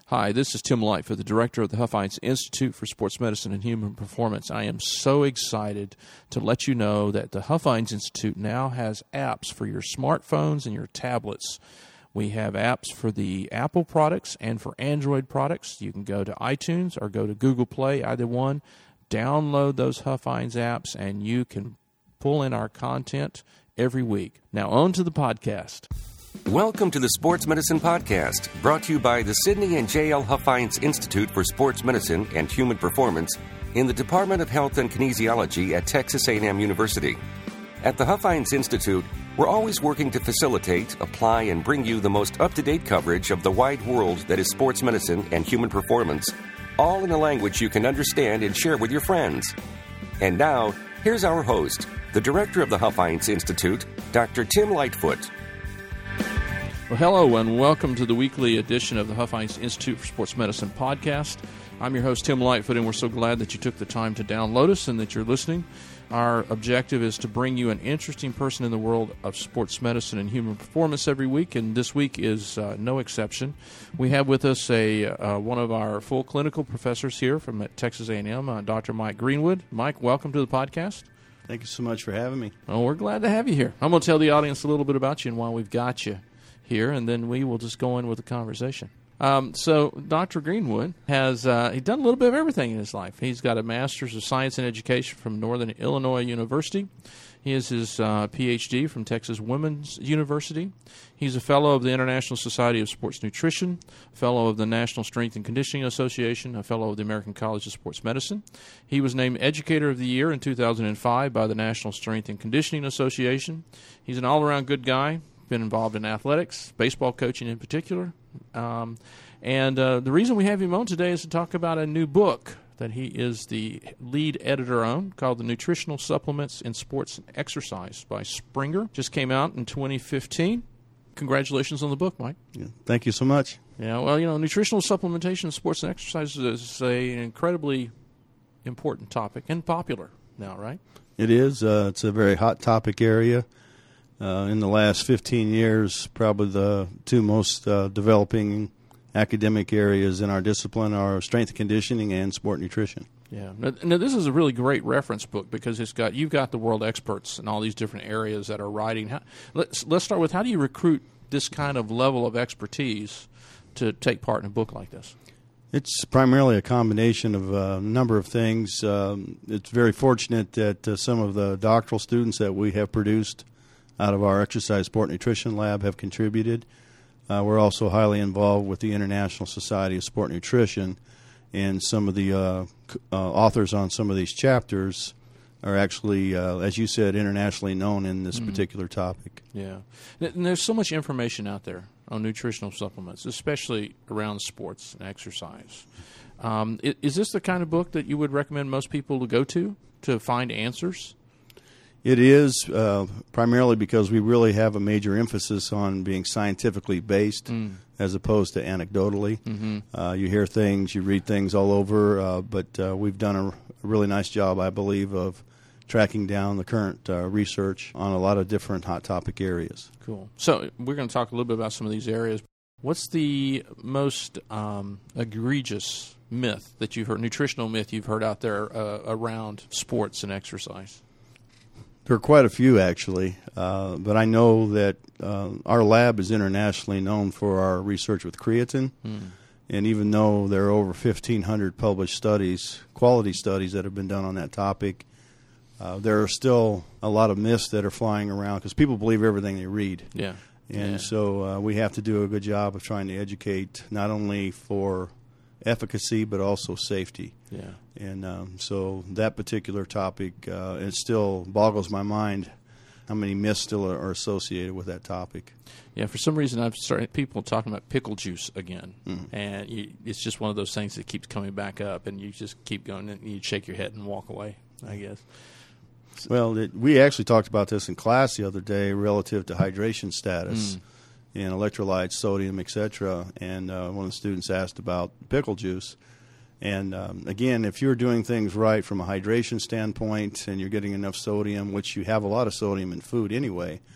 Hi, this is Tim Lightfoot, the director of the Huff-Einz Institute for Sports Medicine and Human Performance. I am so excited to let you know that the Huff-Einz Institute now has apps for your smartphones and your tablets. We have apps for the Apple products and for Android products. You can go to iTunes or go to Google Play, either one. Download those Huff-Einz apps, and you can pull in our content every week. Now, on to the podcast. Welcome to the Sports Medicine Podcast, brought to you by the Sidney and J.L. Huff-Einz Institute for Sports Medicine and Human Performance in the Department of Health and Kinesiology at Texas A&M University. At the Huff-Einz Institute, we're always working to facilitate, apply, and bring you the most up-to-date coverage of the wide world that is sports medicine and human performance, all in a language you can understand and share with your friends. And now, here's our host, the director of the Huff-Einz Institute, Dr. Tim Lightfoot. Well, hello, and welcome to the weekly edition of the Huff-Einz Institute for Sports Medicine podcast. I'm your host, Tim Lightfoot, and we're so glad that you took the time to download us and that you're listening. Our objective is to bring you an interesting person in the world of sports medicine and human performance every week, and this week is no exception. We have with us one of our full clinical professors here from Texas A&M, Dr. Mike Greenwood. Mike, welcome to the podcast. Thank you so much for having me. Well, we're glad to have you here. I'm going to tell the audience a little bit about you and why we've got you here, and then we will just go in with the conversation. So Dr. Greenwood has he's done a little bit of everything in his life. He's got a Master's of Science in Education from Northern Illinois University. He has his Ph.D. from Texas Women's University. He's a Fellow of the International Society of Sports Nutrition, Fellow of the National Strength and Conditioning Association, a Fellow of the American College of Sports Medicine. He was named Educator of the Year in 2005 by the National Strength and Conditioning Association. He's an all-around good guy. Been involved in athletics, baseball coaching in particular. And the reason we have him on today is to talk about a new book that he is the lead editor on called The Nutritional Supplements in Sports and Exercise by Springer. Just came out in 2015. Congratulations on the book, Mike. Yeah, thank you so much. Yeah, well, nutritional supplementation in sports and exercise is an incredibly important topic and popular now, right? It is. It's a very hot topic area. In the last 15 years, probably the two most developing academic areas in our discipline are strength and conditioning and sport nutrition. Yeah. Now, this is a really great reference book because you've got the world experts in all these different areas that are writing. Let's start with, how do you recruit this kind of level of expertise to take part in a book like this? It's primarily a combination of a number of things. It's very fortunate that some of the doctoral students that we have produced out of our exercise sport nutrition lab have contributed. We're also highly involved with the International Society of Sport Nutrition, and some of the authors on some of these chapters are actually, as you said, internationally known in this particular topic. Yeah. And there's so much information out there on nutritional supplements, especially around sports and exercise. Is this the kind of book that you would recommend most people to go to find answers? It is, primarily because we really have a major emphasis on being scientifically based as opposed to anecdotally. Mm-hmm. You hear things, you read things all over, but we've done a really nice job, I believe, of tracking down the current research on a lot of different hot topic areas. Cool. So we're going to talk a little bit about some of these areas. What's the most egregious myth that you've heard, nutritional myth you've heard out there around sports and exercise? There are quite a few, actually, but I know that our lab is internationally known for our research with creatine, and even though there are over 1,500 published studies, quality studies that have been done on that topic, there are still a lot of myths that are flying around because people believe everything they read. Yeah. And so we have to do a good job of trying to educate not only for efficacy but also safety. Yeah. And so that particular topic, it still boggles my mind how many myths still are associated with that topic. Yeah, for some reason I've started people talking about pickle juice again, and it's just one of those things that keeps coming back up, and you just keep going and you shake your head and walk away, I guess. Well, we actually talked about this in class the other day relative to hydration status and electrolytes, sodium, etc. And one of the students asked about pickle juice. And again, if you're doing things right from a hydration standpoint and you're getting enough sodium, which you have a lot of sodium in food anyway,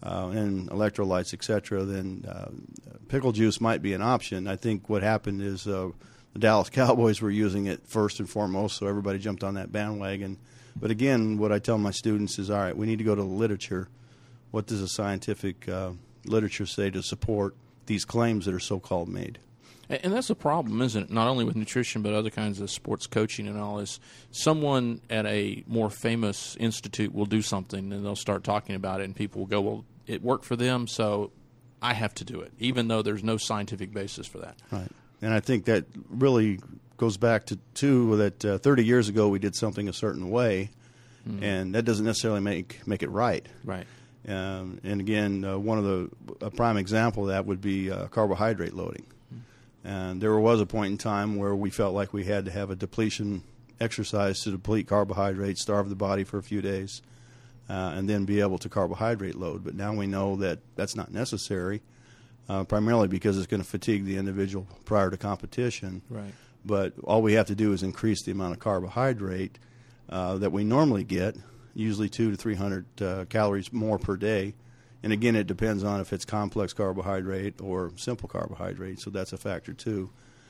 and electrolytes, etc., then pickle juice might be an option. I think what happened is the Dallas Cowboys were using it first and foremost, so everybody jumped on that bandwagon. But again, what I tell my students is, all right, we need to go to the literature. What does the scientific literature say to support these claims that are so-called made? And that's the problem, isn't it? Not only with nutrition, but other kinds of sports coaching and all this. Someone at a more famous institute will do something, and they'll start talking about it, and people will go, well, it worked for them, so I have to do it, even though there's no scientific basis for that. Right. And I think that really goes back to that 30 years ago we did something a certain way, and that doesn't necessarily make it right. Right. And again, a prime example of that would be carbohydrate loading. And there was a point in time where we felt like we had to have a depletion exercise to deplete carbohydrates, starve the body for a few days, and then be able to carbohydrate load. But now we know that that's not necessary, primarily because it's going to fatigue the individual prior to competition. Right. But all we have to do is increase the amount of carbohydrate that we normally get, usually 200 to 300 calories more per day. And again, it depends on if it's complex carbohydrate or simple carbohydrate, so that's a factor too.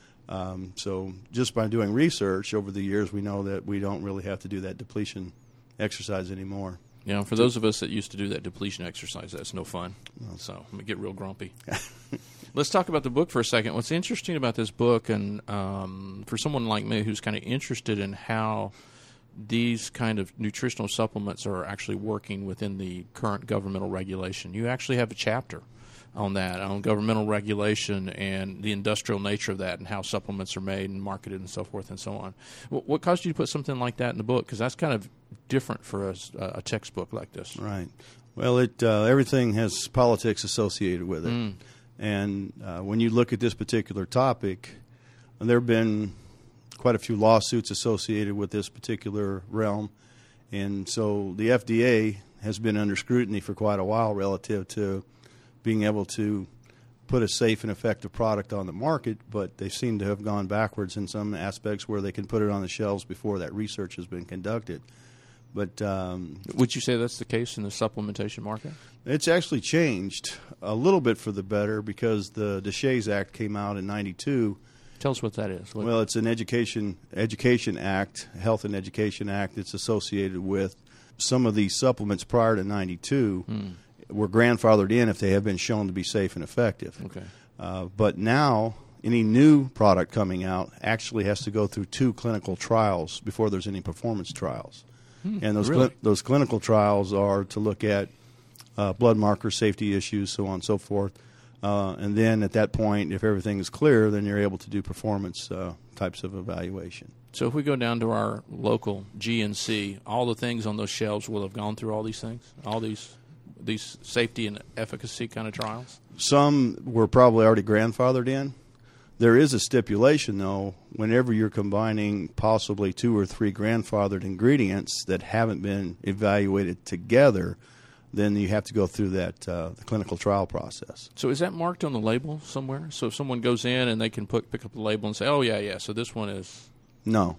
So just by doing research over the years, we know that we don't really have to do that depletion exercise anymore. Yeah, for those of us that used to do that depletion exercise, that's no fun. So I'm going to get real grumpy. Let's talk about the book for a second. What's interesting about this book, and for someone like me who's kind of interested in how these kind of nutritional supplements are actually working within the current governmental regulation. You actually have a chapter on that, on governmental regulation and the industrial nature of that and how supplements are made and marketed and so forth and so on. What caused you to put something like that in the book? Because that's kind of different for a textbook like this. Right. Well, everything has politics associated with it. And when you look at this particular topic, there have been quite a few lawsuits associated with this particular realm. And so the FDA has been under scrutiny for quite a while relative to being able to put a safe and effective product on the market, but they seem to have gone backwards in some aspects where they can put it on the shelves before that research has been conducted. But would you say that's the case in the supplementation market? It's actually changed a little bit for the better because the DeShays Act came out in '92. Tell us what that is. Well, it's an education act, health and education act that's associated with some of these supplements prior to '92 were grandfathered in if they have been shown to be safe and effective. Okay. But now any new product coming out actually has to go through 2 clinical trials before there's any performance trials. And those clinical trials are to look at blood marker safety issues, so on and so forth. And then at that point, if everything is clear, then you're able to do performance types of evaluation. So if we go down to our local GNC, all the things on those shelves will have gone through all these things, all these safety and efficacy kind of trials? Some were probably already grandfathered in. There is a stipulation, though, whenever you're combining possibly 2 or 3 grandfathered ingredients that haven't been evaluated together, then you have to go through that the clinical trial process. So is that marked on the label somewhere? So if someone goes in and they can pick up the label and say, "Oh yeah, so this one is..." No.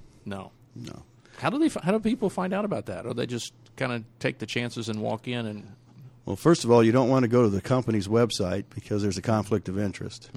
How do people find out about that? Or they just kind of take the chances and walk in and... Well, first of all, you don't want to go to the company's website because there's a conflict of interest.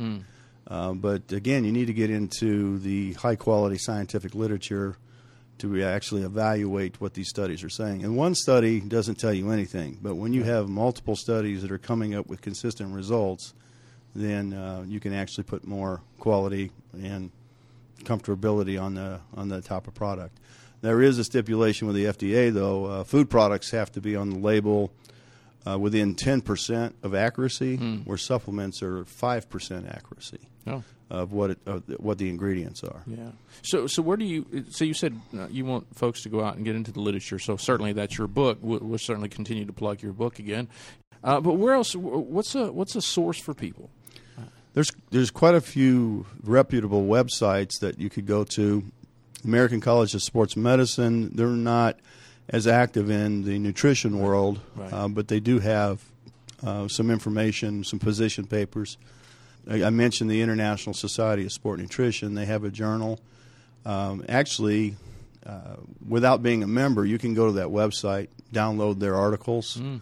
But again, you need to get into the high-quality scientific literature to actually evaluate what these studies are saying. And one study doesn't tell you anything, but when you have multiple studies that are coming up with consistent results, then you can actually put more quality and comfortability on the type of product. There is a stipulation with the FDA, though. Food products have to be on the label within 10% of accuracy, where supplements are 5% accuracy. Of what the ingredients are. Yeah. So where do you? So you said you want folks to go out and get into the literature. So certainly that's your book. We'll certainly continue to plug your book again. But where else? What's a source for people? There's quite a few reputable websites that you could go to. American College of Sports Medicine. They're not as active in the nutrition world, but they do have some information, some position papers. I mentioned the International Society of Sport Nutrition. They have a journal. Actually, without being a member, you can go to that website, download their articles.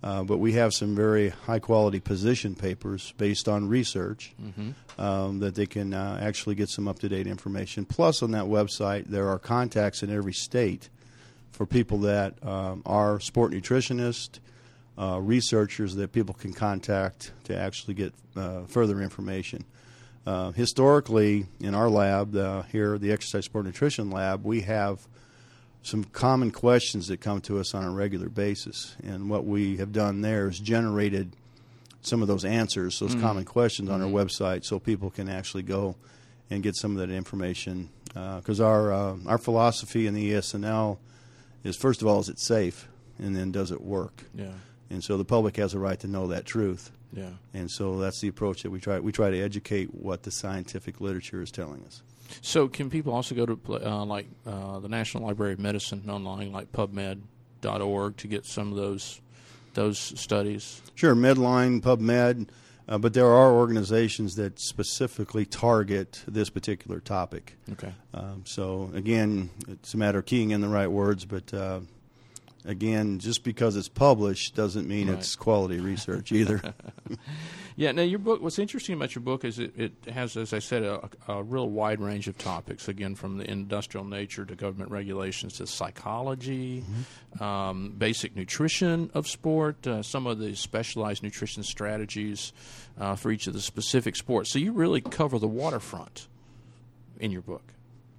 But we have some very high-quality position papers based on research that they can actually get some up-to-date information. Plus, on that website, there are contacts in every state for people that are sport nutritionists, researchers that people can contact to actually get further information. Historically, in our lab here, the Exercise Sport Nutrition Lab, we have some common questions that come to us on a regular basis. And what we have done there is generated some of those answers, those common questions on our website, so people can actually go and get some of that information. Because our philosophy in the ESNL is, first of all, is it safe? And then does it work? Yeah. And so the public has a right to know that truth. Yeah. And so that's the approach that we try. We try to educate what the scientific literature is telling us. So can people also go to the National Library of Medicine online, like PubMed.org, to get some of those studies? Sure, Medline, PubMed, but there are organizations that specifically target this particular topic. Okay. So again, it's a matter of keying in the right words, but again, just because it's published doesn't mean it's quality research either. Yeah. Now, your book. What's interesting about your book is it has, as I said, a real wide range of topics. Again, from the industrial nature to government regulations to psychology, basic nutrition of sport, some of the specialized nutrition strategies for each of the specific sports. So you really cover the waterfront in your book.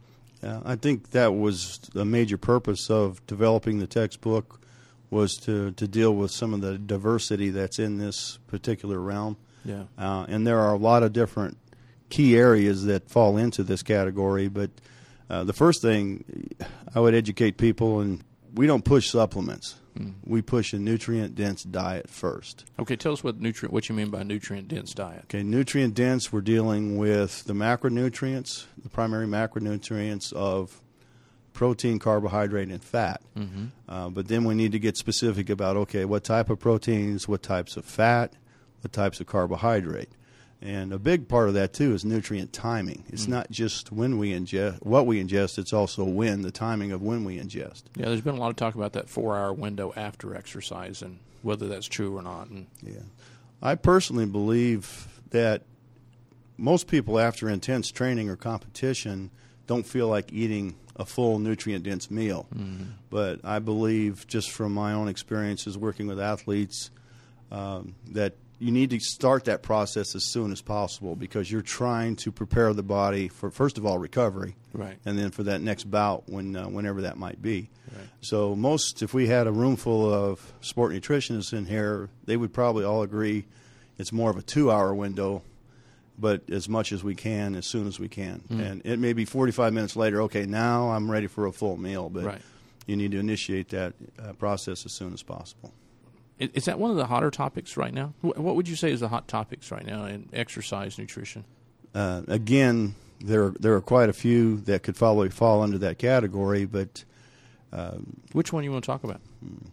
I think that was a major purpose of developing the textbook, was to deal with some of the diversity that's in this particular realm. Yeah. And there are a lot of different key areas that fall into this category. But the first thing I would educate people, and we don't push supplements. We push a nutrient-dense diet first. Okay, tell us what you mean by nutrient-dense diet. Okay, nutrient-dense, we're dealing with the macronutrients, the primary macronutrients of protein, carbohydrate, and fat. But then we need to get specific about, okay, what type of proteins, what types of fat, what types of carbohydrate. And a big part of that, too, is nutrient timing. It's not just when we ingest, what we ingest, it's also when, the timing of when we ingest. Yeah, there's been a lot of talk about that 4-hour window after exercise and whether that's true or not. Yeah. I personally believe that most people after intense training or competition don't feel like eating a full nutrient-dense meal. But I believe, just from my own experiences working with athletes, that you need to start that process as soon as possible, because you're trying to prepare the body for, first of all, recovery, right, and then for that next bout whenever that might be. Right. So if we had a room full of sport nutritionists in here, they would probably all agree it's more of a 2-hour window, but as much as we can, as soon as we can. And it may be 45 minutes later, okay, now I'm ready for a full meal, but you need to initiate that process as soon as possible. Is that one of the hotter topics right now? What would you say is the hot topics right now in exercise nutrition? Again, there are quite a few that could probably fall under that category, but which one you want to talk about?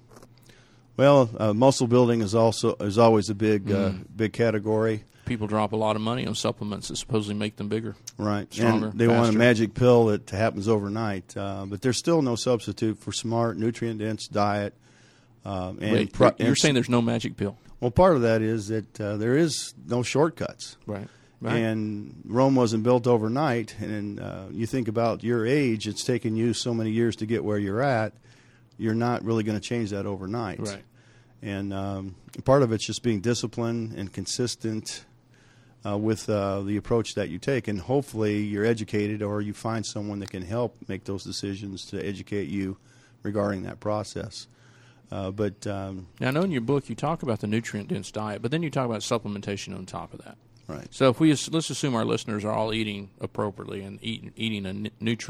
Well, muscle building is always a big category. People drop a lot of money on supplements that supposedly make them bigger, right? Stronger, and they faster. want a magic pill that happens overnight, but there's still no substitute for smart, nutrient-dense diet. Wait, you're saying there's no magic pill? Well, part of that is that there is no shortcuts. Right. And Rome wasn't built overnight. And you think about your age, it's taken you so many years to get where you're at. You're not really going to change that overnight. Right. And part of it's just being disciplined and consistent with the approach that you take. And hopefully you're educated, or you find someone that can help make those decisions to educate you regarding that process. But now, I know in your book you talk about the nutrient-dense diet, but then you talk about supplementation on top of that. Right. So let's assume our listeners are all eating appropriately and eating a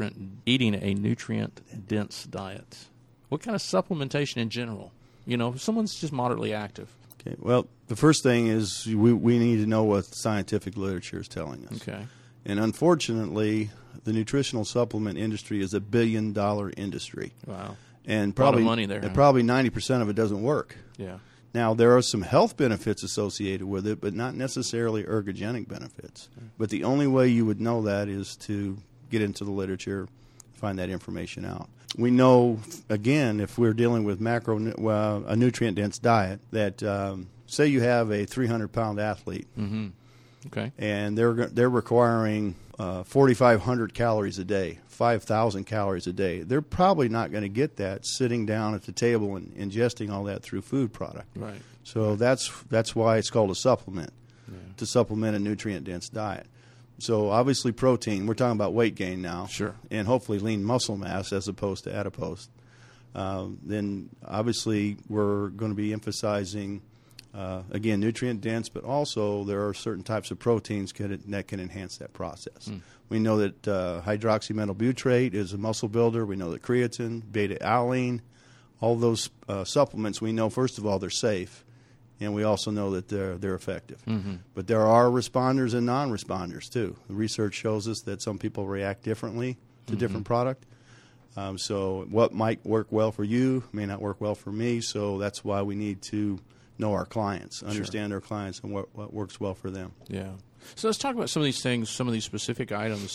nutrient-dense diet. What kind of supplementation in general? If someone's just moderately active. Okay. Well, the first thing is we need to know what the scientific literature is telling us. Okay. And unfortunately, the nutritional supplement industry is $1 billion industry. Wow. And probably a lot of money there. And probably 90% of it doesn't work. Yeah. Now, there are some health benefits associated with it, but not necessarily ergogenic benefits. But the only way you would know that is to get into the literature, find that information out. We know, again, if we're dealing with a nutrient-dense diet, that say you have a 300-pound athlete, Mm-hmm. Okay. and they're requiring 4,500 calories a day, 5,000 calories a day. They're probably not going to get that sitting down at the table and ingesting all that through food product. Right. So that's why it's called a supplement, to supplement a nutrient-dense diet. So obviously protein, we're talking about weight gain now, Sure. and hopefully lean muscle mass as opposed to adipose. Then obviously we're going to be emphasizing, again, nutrient-dense, but also there are certain types of proteins that can enhance that process. We know that hydroxymetabutrate is a muscle builder. We know that creatine, beta-alanine, all those supplements, we know, first of all, they're safe. And we also know that they're effective. Mm-hmm. But there are responders and non-responders, too. The research shows us that some people react differently to different product. So what might work well for you may not work well for me. So that's why we need to know our clients, understand our clients, and what works well for them. Yeah. So let's talk about some of these things, some of these specific items.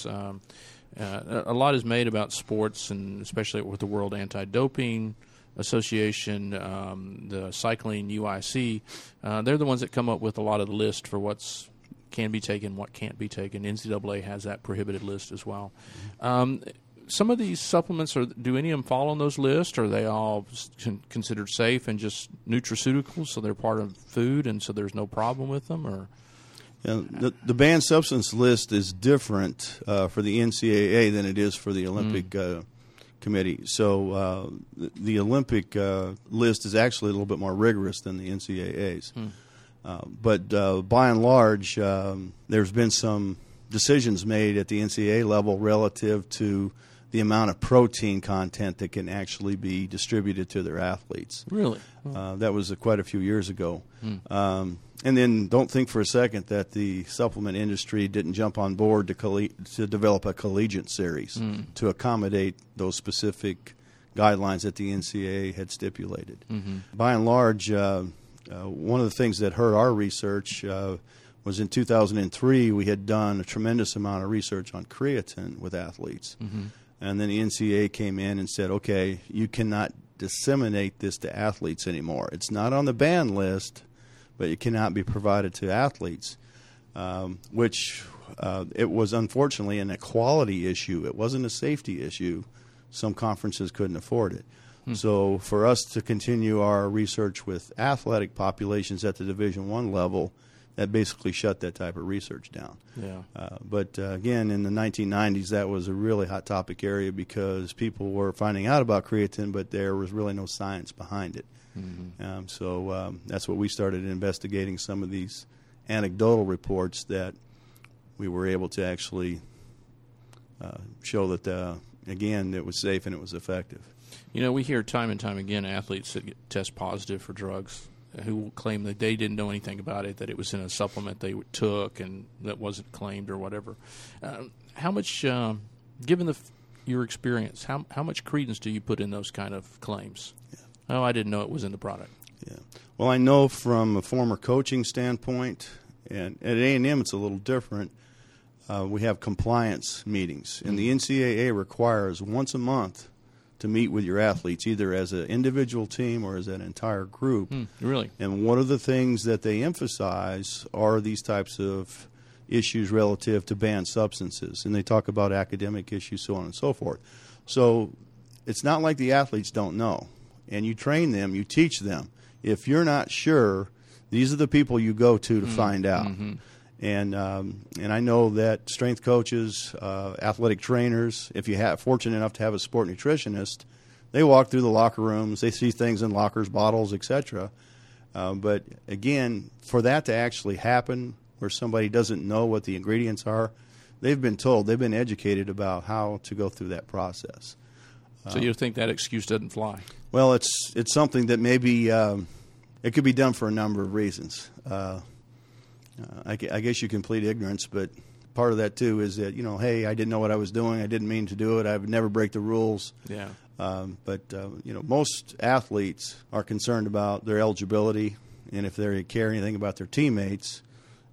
A lot is made about sports, and especially with the World Anti-Doping Association, the cycling UIC. They're the ones that come up with a lot of the list for what's can be taken, what can't be taken. NCAA has that prohibited list as well. Some of these supplements, do any of them fall on those lists? Or are they all considered safe and just nutraceuticals, so they're part of food, and so there's no problem with them? Or the banned substance list is different for the NCAA than it is for the Olympic Committee. So the Olympic list is actually a little bit more rigorous than the NCAA's. But by and large, there's been some decisions made at the NCAA level relative to the amount of protein content that can actually be distributed to their athletes. Really? That was quite a few years ago. And then don't think for a second that the supplement industry didn't jump on board to develop a collegiate series to accommodate those specific guidelines that the NCAA had stipulated. By and large, one of the things that hurt our research was in 2003 we had done a tremendous amount of research on creatine with athletes. And then the NCAA came in and said, okay, you cannot disseminate this to athletes anymore. It's not on the ban list, but it cannot be provided to athletes, which it was unfortunately an equality issue. It wasn't a safety issue. Some conferences couldn't afford it. So for us to continue our research with athletic populations at the Division I level, that basically shut that type of research down. Yeah. But again, in the 1990s, that was a really hot topic area because people were finding out about creatine, but there was really no science behind it. So that's what we started investigating, some of these anecdotal reports that we were able to actually show that, again, it was safe and it was effective. You know, we hear time and time again athletes that test positive for drugs who will claim that they didn't know anything about it, that it was in a supplement they took and that wasn't claimed or whatever. How much, given your experience, how much credence do you put in those kind of claims? Oh, I didn't know it was in the product. Yeah. Well, I know from a former coaching standpoint, and at A&M it's a little different. We have compliance meetings, and the NCAA requires once a month to meet with your athletes, either as an individual team or as an entire group. Really? And one of the things that they emphasize are these types of issues relative to banned substances, and they talk about academic issues, so on and so forth. So it's not like the athletes don't know, and you train them, you teach them. If you're not sure, these are the people you go to find out. And I know that strength coaches, athletic trainers, if you have fortunate enough to have a sport nutritionist, they walk through the locker rooms, they see things in lockers, bottles, etc. But again, for that to actually happen, where somebody doesn't know what the ingredients are, they've been told, they've been educated about how to go through that process. So you think that excuse doesn't fly? Well, it's something that maybe it could be done for a number of reasons. I guess you can plead ignorance, but part of that too is that, hey, I didn't know what I was doing. I didn't mean to do it. I would never break the rules. Yeah. But most athletes are concerned about their eligibility, and if they care anything about their teammates,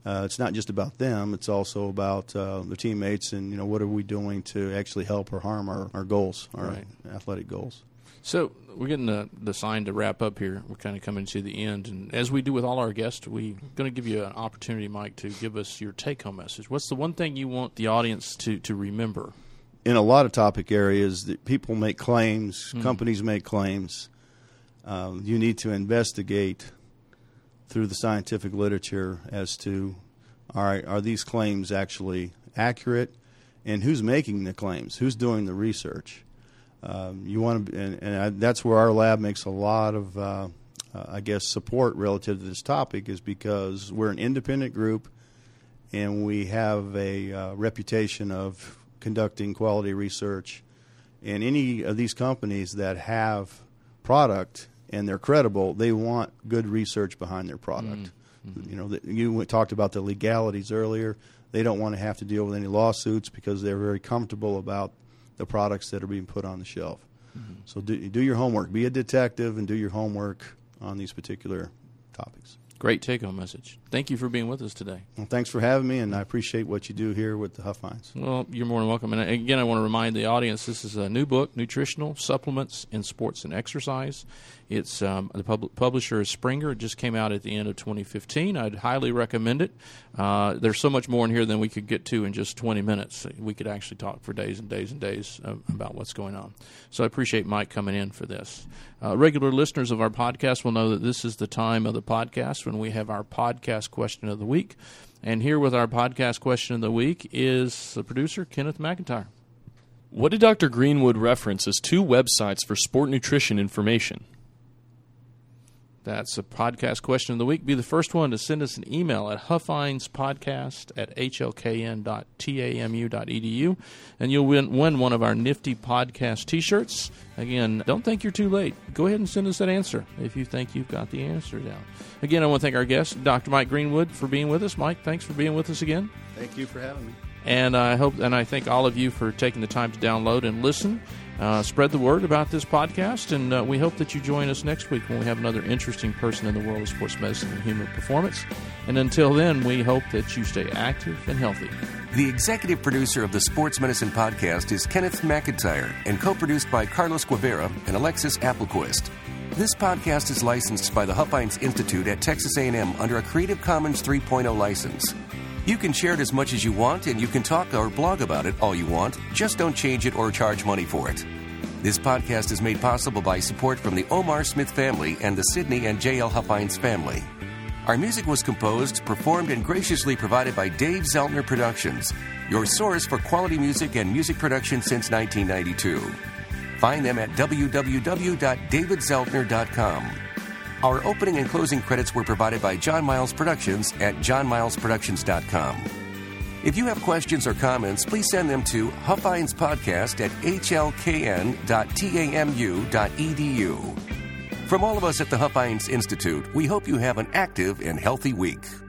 it's not just about them. It's also about the teammates and, what are we doing to actually help or harm our goals, our athletic goals. So we're getting the sign to wrap up here. We're kind of coming to the end. And as we do with all our guests, we're going to give you an opportunity, Mike, to give us your take-home message. What's the one thing you want the audience to remember? In a lot of topic areas, that people make claims, companies make claims. You need to investigate through the scientific literature as to, all right, are these claims actually accurate, and who's making the claims, who's doing the research. You want to, and that's where our lab makes a lot of, support relative to this topic, is because we're an independent group, and we have a reputation of conducting quality research. And any of these companies that have product and they're credible, they want good research behind their product. You talked about the legalities earlier. They don't want to have to deal with any lawsuits because they're very comfortable about the products that are being put on the shelf. So do your homework. Be a detective and do your homework on these particular topics. Great take-home message. Thank you for being with us today. Well, thanks for having me, and I appreciate what you do here with the Huff Hines. Well, you're more than welcome. And again, I want to remind the audience, this is a new book, Nutritional Supplements in Sports and Exercise. It's the publisher is Springer. It just came out at the end of 2015. I'd highly recommend it. There's so much more in here than we could get to in just 20 minutes. We could actually talk for days and days and days about what's going on. So I appreciate Mike coming in for this. Regular listeners of our podcast will know that this is the time of the podcast when we have our podcast question of the week. And here with our podcast question of the week is the producer, Kenneth McIntyre. What did Dr. Greenwood reference as 2 websites for sport nutrition information? That's a podcast question of the week. Be the first one to send us an email at huffhinespodcast@hlkn.tamu.edu, and you'll win one of our nifty podcast T-shirts. Again, don't think you're too late. Go ahead and send us that answer if you think you've got the answer down. Again, I want to thank our guest, Dr. Mike Greenwood, for being with us. Mike, thanks for being with us again. Thank you for having me. And I thank all of you for taking the time to download and listen. Spread the word about this podcast, and we hope that you join us next week when we have another interesting person in the world of sports medicine and human performance. And until then, we hope that you stay active and healthy. The executive producer of the Sports Medicine Podcast is Kenneth McIntyre and co-produced by Carlos Guevara and Alexis Applequist. This podcast is licensed by the Huff Hines Institute at Texas A&M under a Creative Commons 3.0 license. You can share it as much as you want, and you can talk or blog about it all you want. Just don't change it or charge money for it. This podcast is made possible by support from the Omar Smith family and the Sidney and J.L. Huff Hines family. Our music was composed, performed, and graciously provided by Dave Zeltner Productions, your source for quality music and music production since 1992. Find them at www.davidzeltner.com. Our opening and closing credits were provided by John Miles Productions at johnmilesproductions.com. If you have questions or comments, please send them to huffhinespodcast@hlkn.tamu.edu. From all of us at the Huff Hines Institute, we hope you have an active and healthy week.